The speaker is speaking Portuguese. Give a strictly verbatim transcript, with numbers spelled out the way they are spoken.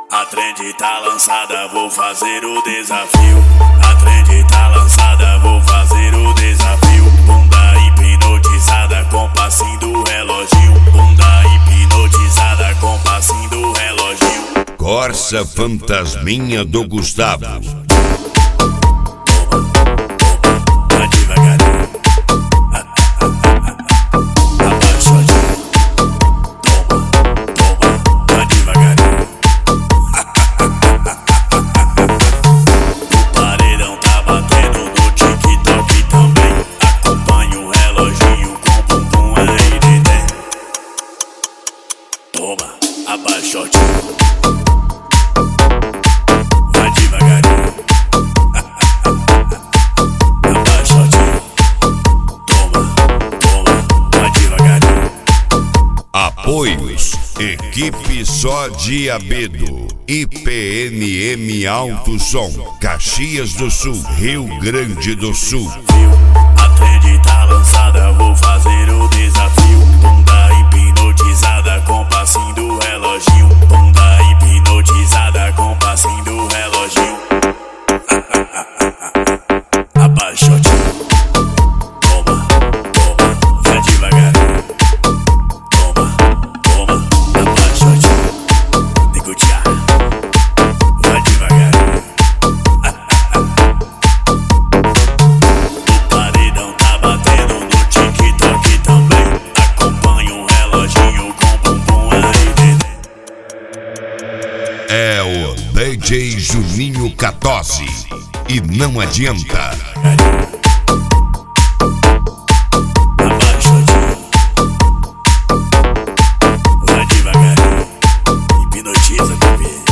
A trend tá lançada, vou fazer o desafio. A trend tá lançada, vou fazer o desafio. Bunda hipnotizada com passinho do reloginho. Bunda hipnotizada com passinho do reloginho. Corsa Fantasminha do Gustavo. Vai devagarinho. Abaixadinho. Toma, toma, vai devagarinho. O paredão tá batendo no TikTok também. Acompanha o reloginho com bumbum aí de dentro. Toma, abaixadinho. Vai devagarinho. Abaixadinho. Toma, toma, vai devagarinho. Apoios: Equipe Só Diabedo, I P N M Alto Som, Caxias do Sul, Rio Grande do Sul. A trend tá lançada, vou fazer o desafio. Bunda hipnotizada com passinho do reloginho. Bunda hipnotizada com passinho do reloginho. Abaixadinho. Toma, toma, vai devagarinho. Toma, toma, abaixadinho. Negotiar. Vai devagarinho. O paredão tá batendo no TikTok também. Acompanha o reloginho com bumbum aí dentro. É o D J Juninho Catozzi. E não adianta. Abaixadinho. Vai devagarinho. Hipnotiza, bebê.